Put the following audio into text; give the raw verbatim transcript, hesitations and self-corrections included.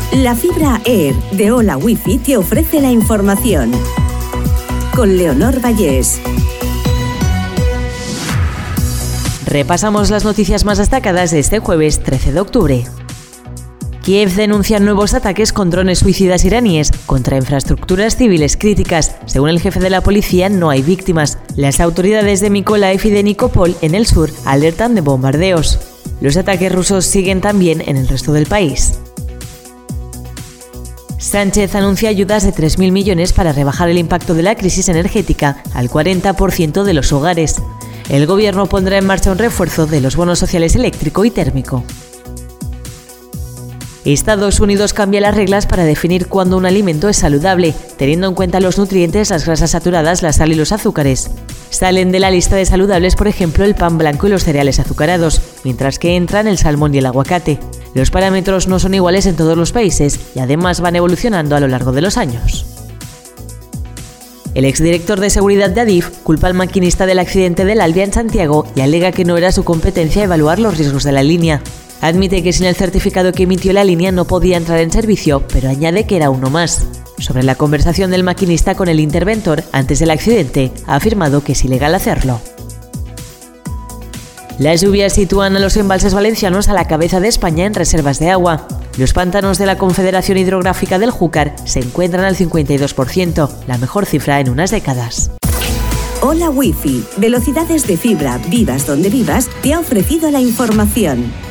La fibra Air de Hola Wifi te ofrece la información. Con Leonor Vallés. Repasamos las noticias más destacadas de este jueves trece de octubre. Kiev denuncia nuevos ataques con drones suicidas iraníes contra infraestructuras civiles críticas. Según el jefe de la policía, no hay víctimas. Las autoridades de Mykolaiv y de Nikopol, en el sur, alertan de bombardeos. Los ataques rusos siguen también en el resto del país. Sánchez anuncia ayudas de tres mil millones para rebajar el impacto de la crisis energética al cuarenta por ciento de los hogares. El gobierno pondrá en marcha un refuerzo de los bonos sociales eléctrico y térmico. Estados Unidos cambia las reglas para definir cuándo un alimento es saludable, teniendo en cuenta los nutrientes, las grasas saturadas, la sal y los azúcares. Salen de la lista de saludables, por ejemplo, el pan blanco y los cereales azucarados, mientras que entran el salmón y el aguacate. Los parámetros no son iguales en todos los países y además van evolucionando a lo largo de los años. El exdirector de seguridad de Adif culpa al maquinista del accidente del Alvia en Santiago y alega que no era su competencia evaluar los riesgos de la línea. Admite que sin el certificado que emitió la línea no podía entrar en servicio, pero añade que era uno más. Sobre la conversación del maquinista con el interventor antes del accidente, ha afirmado que es ilegal hacerlo. Las lluvias sitúan a los embalses valencianos a la cabeza de España en reservas de agua. Los pantanos de la Confederación Hidrográfica del Júcar se encuentran al cincuenta y dos por ciento, la mejor cifra en unas décadas. Hola Wifi, velocidades de fibra, vivas donde vivas, te ha ofrecido la información.